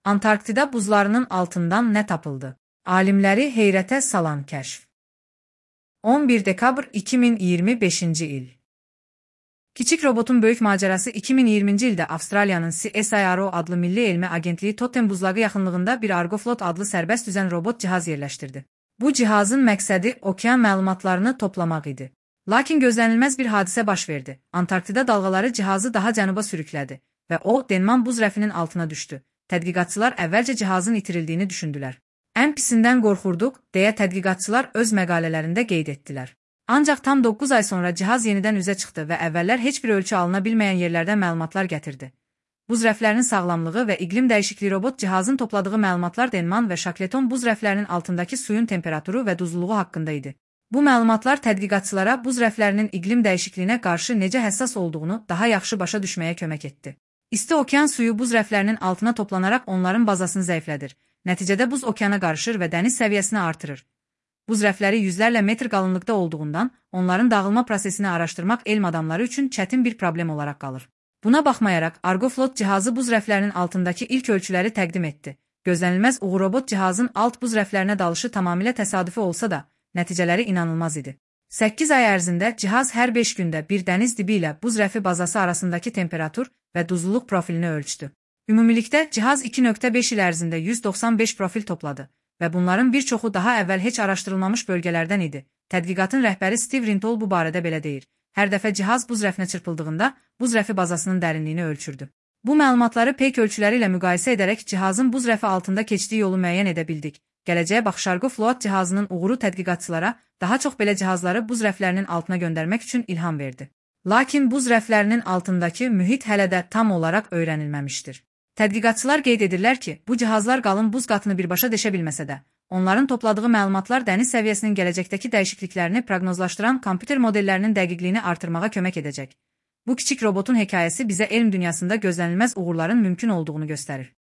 Antarktida buzlarının altından nə tapıldı? Alimləri heyrətə salan kəşf. 11 dekabr 2025-ci il. Kiçik robotun böyük macərası 2020-ci ildə Avstraliyanın CSIRO adlı Milli Elmi Agentliyi Totem buzlağı yaxınlığında bir Argoflot adlı sərbəst üzən robot cihaz yerləşdirdi. Bu cihazın məqsədi okean məlumatlarını toplamaq idi. Lakin gözlənilməz bir hadisə baş verdi. Antarktida dalğaları cihazı daha cənuba sürüklədi və o, Denman buz rəfinin altına düşdü. Tədqiqatçılar əvvəlcə cihazın itirildiyini düşündülər. Ən pisindən qorxurduq, deyə tədqiqatçılar öz məqalələrində qeyd etdilər. Ancaq tam 9 ay sonra cihaz yenidən üzə çıxdı və əvvəllər heç bir ölçü alına bilməyən yerlərdən məlumatlar gətirdi. Buz rəflərinin sağlamlığı və iqlim dəyişikliyi robot cihazın topladığı məlumatlar Denman və Shackleton buz rəflərinin altındakı suyun temperaturu və duzluluğu haqqında idi. Bu məlumatlar tədqiqatçılara buz rəflərinin iqlim dəyişikliyinə qarşı necə həssas olduğunu daha yaxşı başa düşməyə kömək etdi. İsti okean suyu buz rəflərinin altına toplanaraq onların bazasını zəiflədir. Nəticədə buz okeana qarışır və dəniz səviyyəsini artırır. Buz rəfləri yüzlərlə metr qalınlıqda olduğundan, onların dağılma prosesini araşdırmaq elm adamları üçün çətin bir problem olaraq qalır. Buna baxmayaraq, Argoflot cihazı buz rəflərinin altındakı ilk ölçüləri təqdim etdi. Gözlənilməz uğur robot cihazın alt buz rəflərinə dalışı tamamilə təsadüfi olsa da, nəticələri inanılmaz idi. 8 ay ərzində cihaz hər 5 gündə bir dəniz dibi ilə buz rəfi bazası arasındakı temperatur və duzluluq profilini ölçdü. Ümumilikdə cihaz 2.5 il ərzində 195 profil topladı və bunların bir çoxu daha əvvəl heç araşdırılmamış bölgələrdən idi. Tədqiqatın rəhbəri Steve Rintoul bu barədə belə deyir. Hər dəfə cihaz buz rəfinə çırpıldığında buz rəfi bazasının dərinliyini ölçürdü. Bu məlumatları peyk ölçüləri ilə müqayisə edərək cihazın buz rəfi altında keçdiyi yolu müəyyən edə bildik. Gələcəyə baxış Argoflot cihazının uğuru tədqiqatçılara daha çox belə cihazları buz rəflərinin altına göndərmək üçün ilham verdi. Lakin buz rəflərinin altındakı mühit hələ də tam olaraq öyrənilməmişdir. Tədqiqatçılar qeyd edirlər ki, bu cihazlar qalın buz qatını birbaşa deşə bilməsə də, onların topladığı məlumatlar dəniz səviyyəsinin gələcəkdəki dəyişikliklərini proqnozlaşdıran kompüter modellərinin dəqiqliyini artırmağa kömək edəcək. Bu kiçik robotun hekayəsi bizə elm dünyasında gözlənilməz uğurların mümkün olduğunu göstərir.